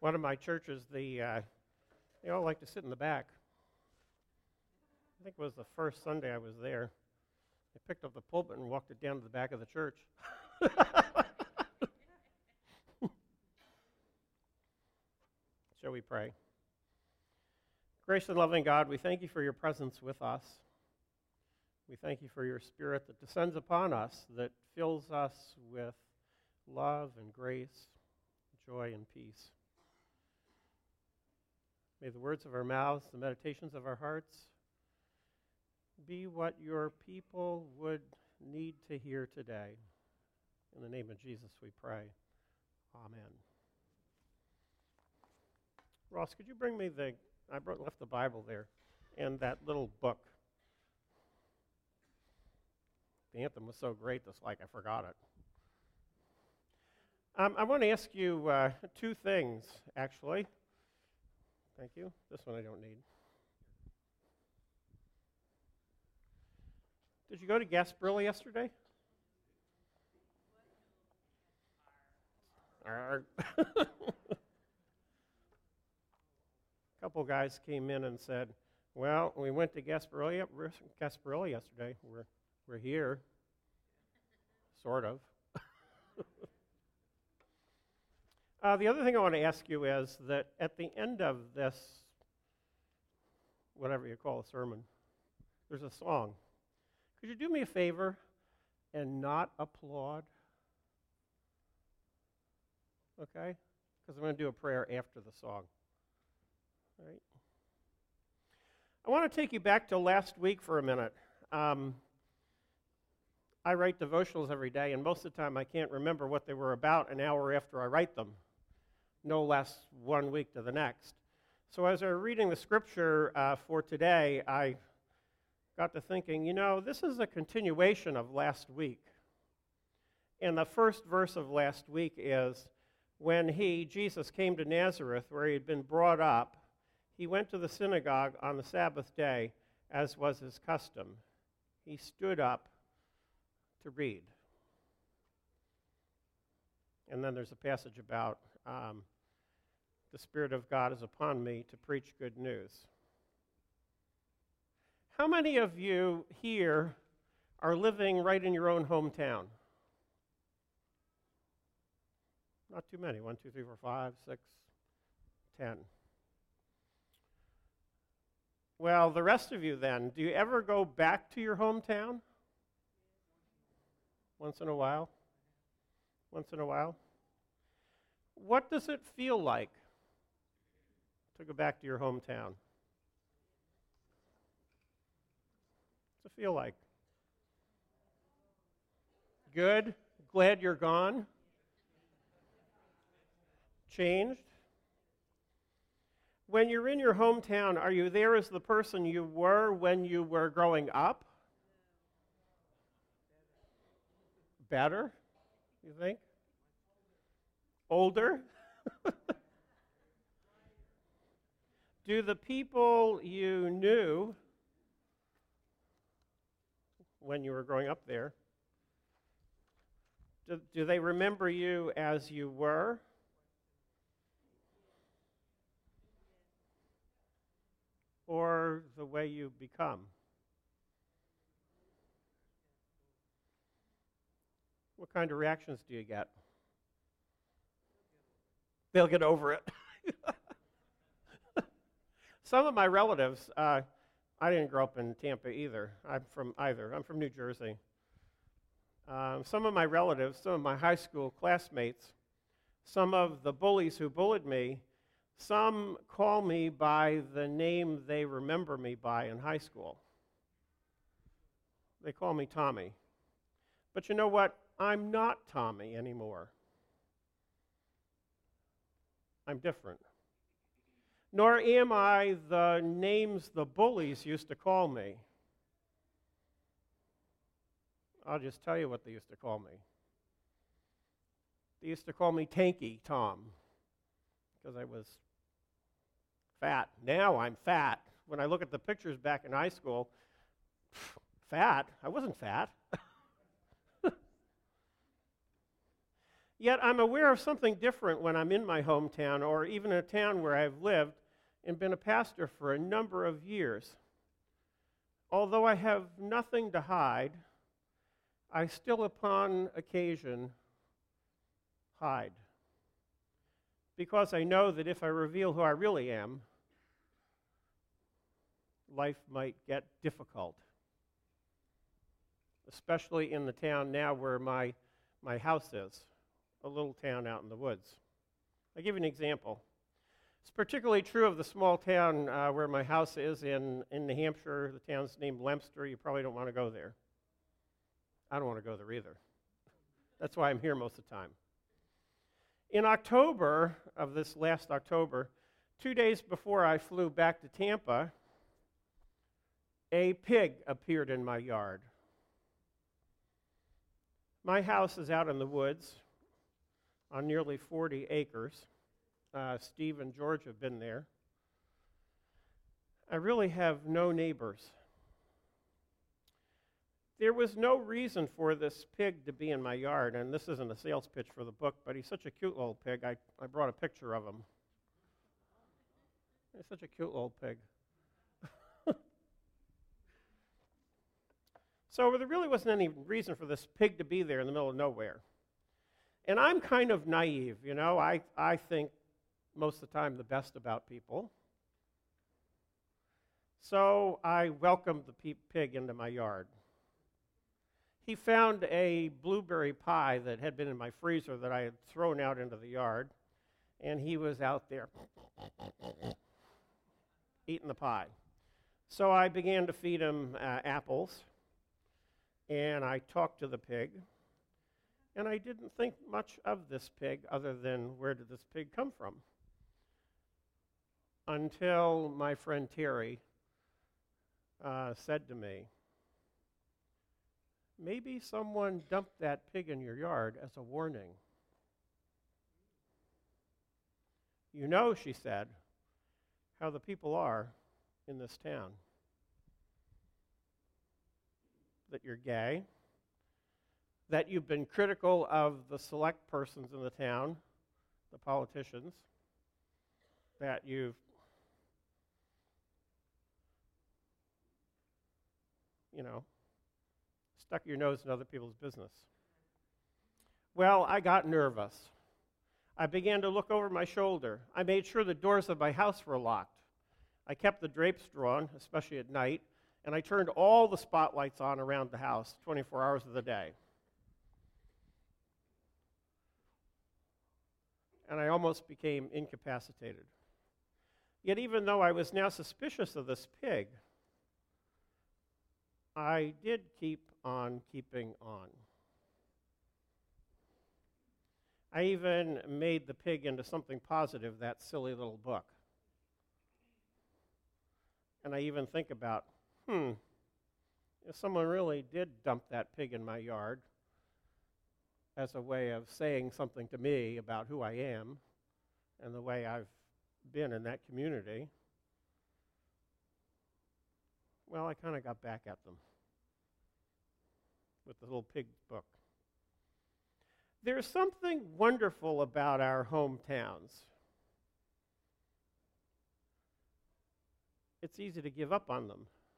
One of my churches, they all like to sit in the back. I think it was the first Sunday I was there. I picked up the pulpit and walked it down to the back of the church. Shall we pray? Gracious and loving God, we thank you for your presence with us. We thank you for your Spirit that descends upon us, that fills us with love and grace, joy and peace. May the words of our mouths, the meditations of our hearts, be what your people would need to hear today. In the name of Jesus we pray. Amen. Ross, could you bring me left the Bible there, and that little book. The anthem was so great, I forgot it. I want to ask you two things, actually. Thank you. This one I don't need. Did you go to Gasparilla yesterday? A couple guys came in and said, well, we went to Gasparilla yesterday. We're here, sort of. The other thing I want to ask you is that at the end of this, whatever you call a sermon, there's a song. Could you do me a favor and not applaud? Okay? Because I'm going to do a prayer after the song. All right? I want to take you back to last week for a minute. I write devotionals every day, and most of the time I can't remember what they were about an hour after I write them, no less 1 week to the next. So as I was reading the scripture for today, I got to thinking, this is a continuation of last week. And the first verse of last week is, when Jesus, came to Nazareth, where he had been brought up, he went to the synagogue on the Sabbath day, as was his custom. He stood up to read. And then there's a passage about the Spirit of God is upon me to preach good news. How many of you here are living right in your own hometown? Not too many. 1, 2, 3, 4, 5, 6, 10. Well, the rest of you then, do you ever go back to your hometown? Once in a while? Once in a while? What does it feel like to go back to your hometown? What's it feel like? Good? Glad you're gone? Changed? When you're in your hometown, are you there as the person you were when you were growing up? Better, you think? Older? Do the people you knew when you were growing up there, do they remember you as you were? Or the way you become? What kind of reactions do you get? They'll get over it. Some of my relatives, I didn't grow up in Tampa either. I'm from New Jersey. Some of my relatives, some of my high school classmates, some of the bullies who bullied me, some call me by the name they remember me by in high school. They call me Tommy. But you know what? I'm not Tommy anymore. I'm different. Nor am I the names the bullies used to call me. I'll just tell you what they used to call me. They used to call me Tanky Tom, because I was fat. Now I'm fat. When I look at the pictures back in high school, fat? I wasn't fat. Yet I'm aware of something different when I'm in my hometown or even in a town where I've lived and been a pastor for a number of years. Although I have nothing to hide, I still upon occasion hide. Because I know that if I reveal who I really am, life might get difficult. Especially in the town now where my house is, a little town out in the woods. I'll give you an example. It's particularly true of the small town where my house is in New Hampshire. The town's named Leominster. You probably don't want to go there. I don't want to go there either. That's why I'm here most of the time. In October of this last October, 2 days before I flew back to Tampa, a pig appeared in my yard. My house is out in the woods on nearly 40 acres. Steve and George have been there. I really have no neighbors. There was no reason for this pig to be in my yard, and this isn't a sales pitch for the book, but he's such a cute little pig. I brought a picture of him. He's such a cute little pig. So there really wasn't any reason for this pig to be there in the middle of nowhere. And I'm kind of naive, you know. I think most of the time the best about people. So I welcomed the pig into my yard. He found a blueberry pie that had been in my freezer that I had thrown out into the yard, and he was out there eating the pie. So I began to feed him apples, and I talked to the pig, and I didn't think much of this pig other than where did this pig come from? Until my friend Terry said to me, maybe someone dumped that pig in your yard as a warning. You know, she said, how the people are in this town. That you're gay, that you've been critical of the select persons in the town, the politicians, that you've, stuck your nose in other people's business. Well, I got nervous. I began to look over my shoulder. I made sure the doors of my house were locked. I kept the drapes drawn, especially at night, and I turned all the spotlights on around the house 24 hours of the day. And I almost became incapacitated. Yet even though I was now suspicious of this pig, I did keep on keeping on. I even made the pig into something positive, that silly little book. And I even think about, if someone really did dump that pig in my yard as a way of saying something to me about who I am and the way I've been in that community, well, I kind of got back at them with the little pig book. There's something wonderful about our hometowns. It's easy to give up on them.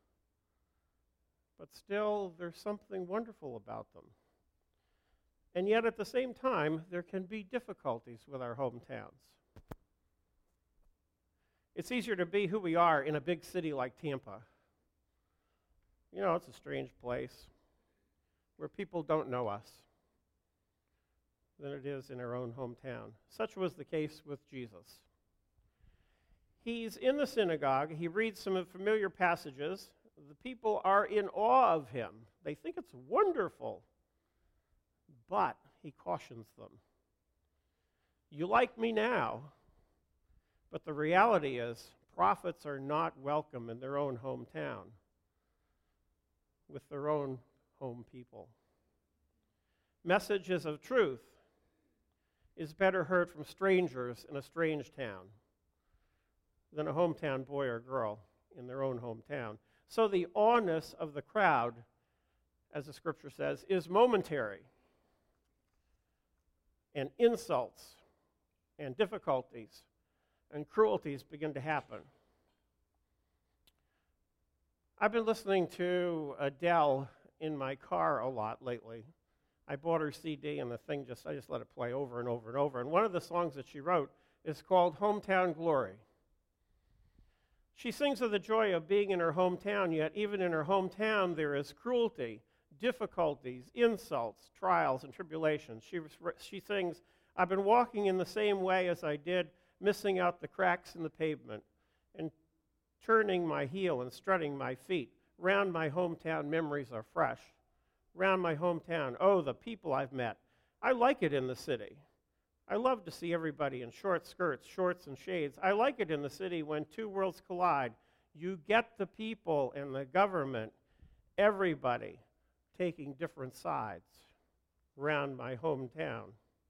But still, there's something wonderful about them. And yet, at the same time, there can be difficulties with our hometowns. It's easier to be who we are in a big city like Tampa. You know, it's a strange place where people don't know us than it is in our own hometown. Such was the case with Jesus. He's in the synagogue. He reads some familiar passages. The people are in awe of him. They think it's wonderful. But he cautions them. You like me now, but the reality is prophets are not welcome in their own hometown with their own home people. Messages of truth is better heard from strangers in a strange town than a hometown boy or girl in their own hometown. So the awness of the crowd, as the scripture says, is momentary. and insults and difficulties and cruelties begin to happen. I've been listening to Adele in my car a lot lately. I bought her CD, and I just let it play over and over and over. And one of the songs that she wrote is called Hometown Glory. She sings of the joy of being in her hometown, yet even in her hometown there is cruelty, difficulties, insults, trials, and tribulations. She sings, I've been walking in the same way as I did, missing out the cracks in the pavement, and turning my heel and strutting my feet. Round my hometown memories are fresh. Round my hometown, oh, the people I've met. I like it in the city. I love to see everybody in short skirts, shorts, and shades. I like it in the city when two worlds collide. You get the people and the government, everybody taking different sides around my hometown.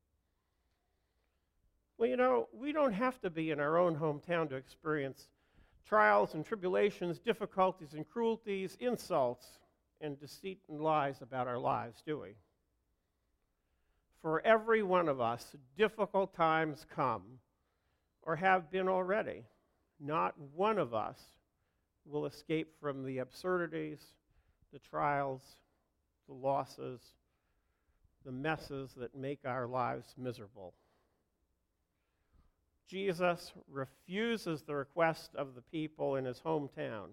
Well, you know, we don't have to be in our own hometown to experience trials and tribulations, difficulties and cruelties, insults, and deceit and lies about our lives, do we? For every one of us, difficult times come, or have been already. Not one of us will escape from the absurdities, the trials, the losses, the messes that make our lives miserable. Jesus refuses the request of the people in his hometown.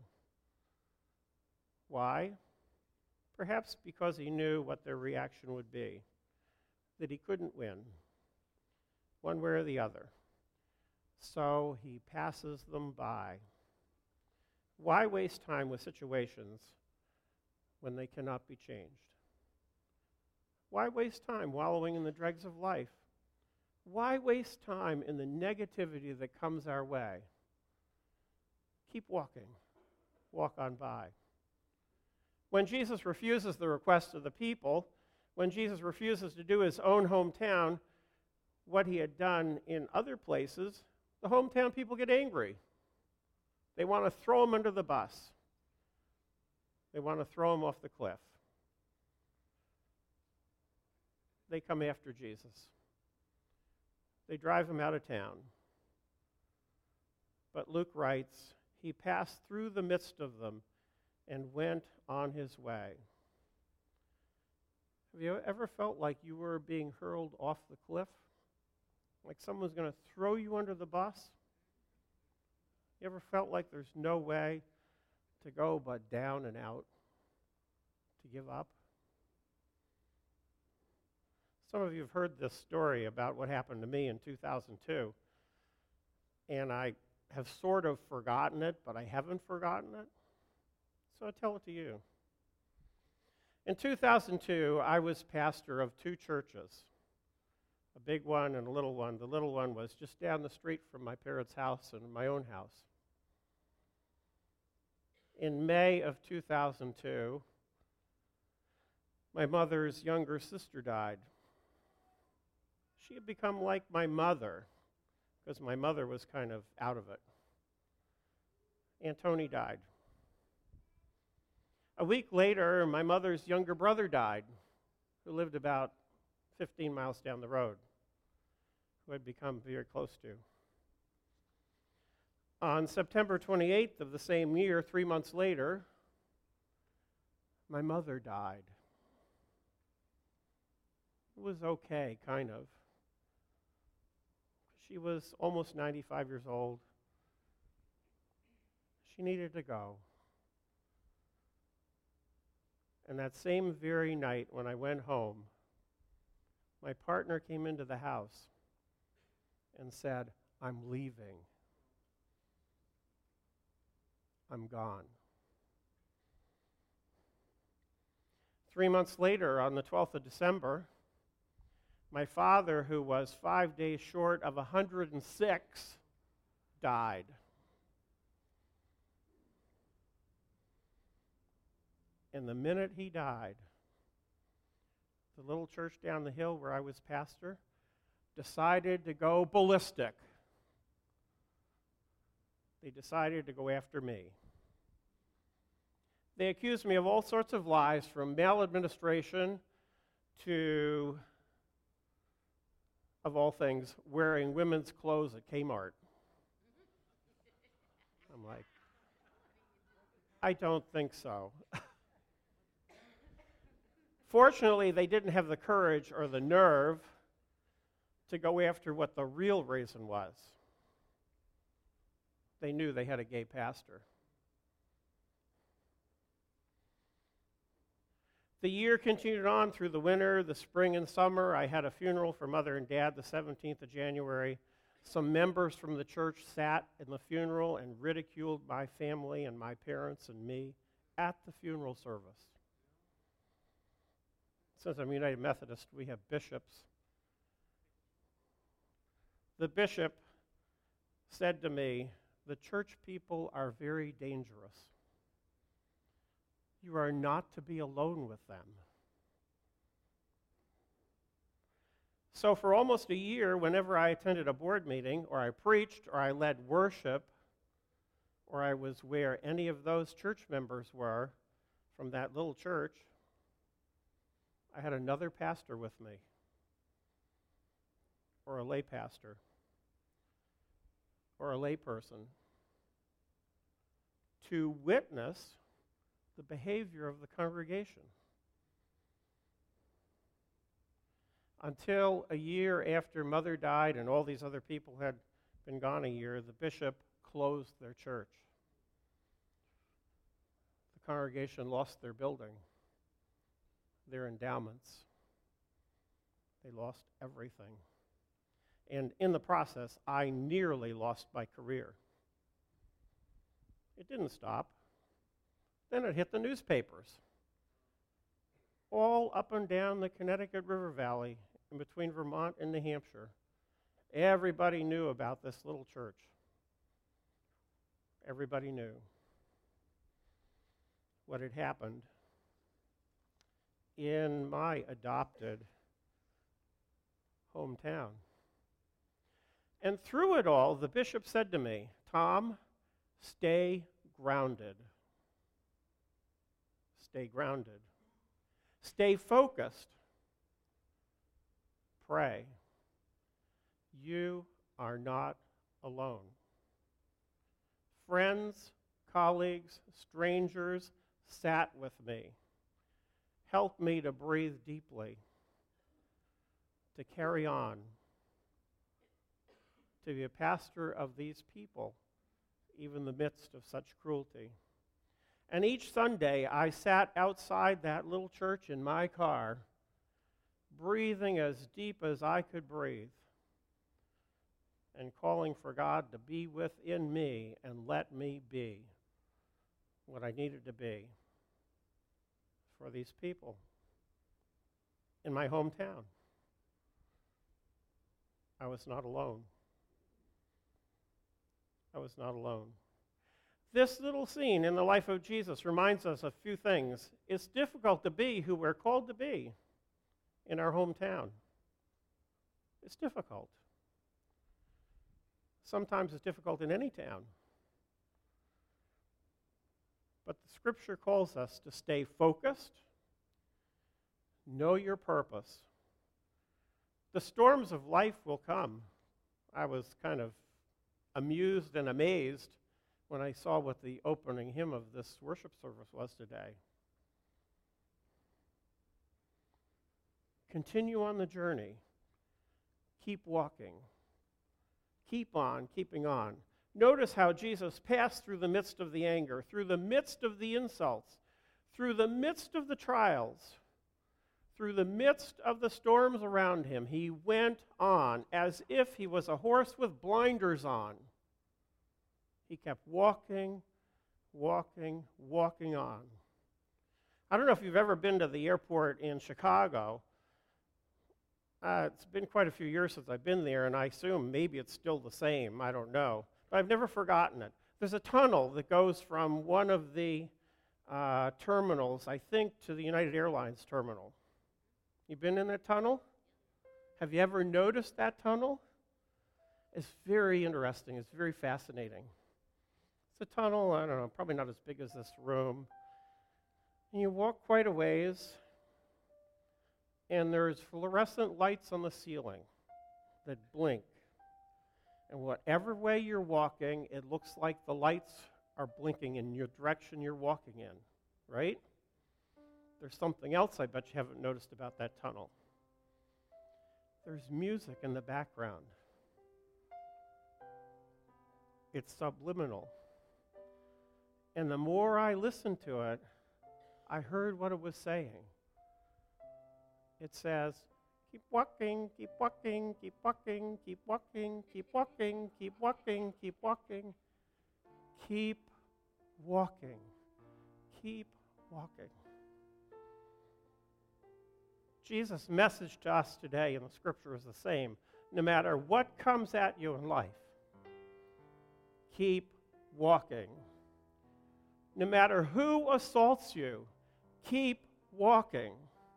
Why? Perhaps because he knew what their reaction would be, that he couldn't win, one way or the other. So he passes them by. Why waste time with situations when they cannot be changed? Why waste time wallowing in the dregs of life? Why waste time in the negativity that comes our way? Keep walking. Walk on by. When Jesus refuses the request of the people, when Jesus refuses to do his own hometown what he had done in other places, the hometown people get angry. They want to throw him under the bus. They want to throw him off the cliff. They come after Jesus. They drive him out of town. But Luke writes, he passed through the midst of them and went on his way. Have you ever felt like you were being hurled off the cliff? Like someone's going to throw you under the bus? You ever felt like there's no way to go but down and out, to give up? Some of you have heard this story about what happened to me in 2002, and I have sort of forgotten it, but I haven't forgotten it, so I tell it to you. In 2002, I was pastor of two churches, a big one and a little one. The little one was just down the street from my parents' house and my own house. In May of 2002, my mother's younger sister died. She had become like my mother, because my mother was kind of out of it. Aunt Tony died. A week later, my mother's younger brother died, who lived about 15 miles down the road, who I'd become very close to. On September 28th of the same year, 3 months later, my mother died. It was okay, kind of. She was almost 95 years old. She needed to go. And that same very night when I went home, my partner came into the house and said, I'm leaving. I'm gone. 3 months later, on the 12th of December, my father, who was 5 days short of 106, died. And the minute he died, the little church down the hill where I was pastor decided to go ballistic. They decided to go after me. They accused me of all sorts of lies, from maladministration to of all things, wearing women's clothes at Kmart. I'm like, I don't think so. Fortunately, they didn't have the courage or the nerve to go after what the real reason was. They knew they had a gay pastor. The year continued on through the winter, the spring, and summer. I had a funeral for Mother and Dad the 17th of January. Some members from the church sat in the funeral and ridiculed my family and my parents and me at the funeral service. Since I'm United Methodist, we have bishops. The bishop said to me, "The church people are very dangerous. You are not to be alone with them." So for almost a year, whenever I attended a board meeting, or I preached, or I led worship, or I was where any of those church members were from that little church, I had another pastor with me, or a lay pastor, or a lay person, to witness the behavior of the congregation. Until a year after Mother died and all these other people had been gone a year, the bishop closed their church. The congregation lost their building, their endowments. They lost everything. And in the process, I nearly lost my career. It didn't stop. Then it hit the newspapers. All up and down the Connecticut River Valley, in between Vermont and New Hampshire, everybody knew about this little church. Everybody knew what had happened in my adopted hometown. And through it all, the bishop said to me, "Tom, stay grounded. Stay grounded. Stay focused. Pray. You are not alone." Friends, colleagues, strangers sat with me, helped me to breathe deeply, to carry on, to be a pastor of these people, even in the midst of such cruelty. And each Sunday, I sat outside that little church in my car, breathing as deep as I could breathe, and calling for God to be within me and let me be what I needed to be for these people in my hometown. I was not alone. I was not alone. This little scene in the life of Jesus reminds us of a few things. It's difficult to be who we're called to be in our hometown. It's difficult. Sometimes it's difficult in any town. But the scripture calls us to stay focused, know your purpose. The storms of life will come. I was kind of amused and amazed when I saw what the opening hymn of this worship service was today. Continue on the journey. Keep walking. Keep on keeping on. Notice how Jesus passed through the midst of the anger, through the midst of the insults, through the midst of the trials, through the midst of the storms around him. He went on as if he was a horse with blinders on. He kept walking, walking, walking on. I don't know if you've ever been to the airport in Chicago. It's been quite a few years since I've been there, and I assume maybe it's still the same. I don't know. But I've never forgotten it. There's a tunnel that goes from one of the terminals, I think, to the United Airlines terminal. You been in that tunnel? Have you ever noticed that tunnel? It's very interesting. It's very fascinating. It's a tunnel, I don't know, probably not as big as this room. And you walk quite a ways, and there's fluorescent lights on the ceiling. that blink. And whatever way you're walking, it looks like the lights are blinking in your direction you're walking in, right? There's something else I bet you haven't noticed about that tunnel. There's music in the background. It's subliminal. And the more I listened to it, I heard what it was saying. It says, keep walking, keep walking, keep walking, keep walking, keep walking, keep walking, keep walking. Keep walking. Keep walking. Jesus' message to us today in the scripture is the same. No matter what comes at you in life, keep walking. No matter who assaults you, keep walking.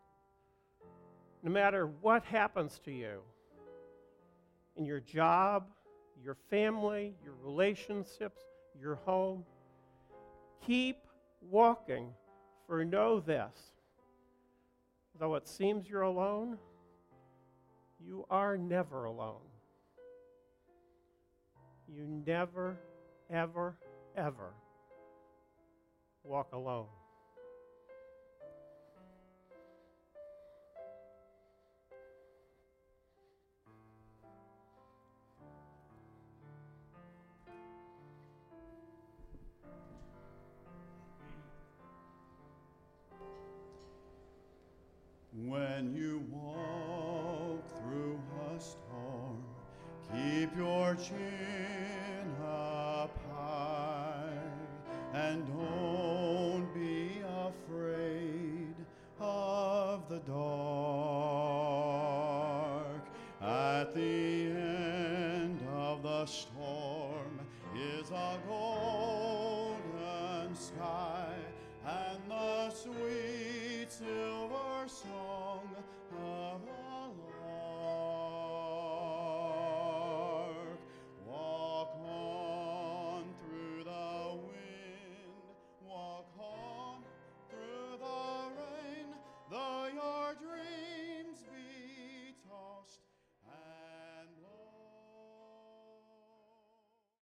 No matter what happens to you in your job, your family, your relationships, your home, keep walking. For know this, though it seems you're alone, you are never alone. You never, ever, ever walk alone. When you walk through a storm, keep your chin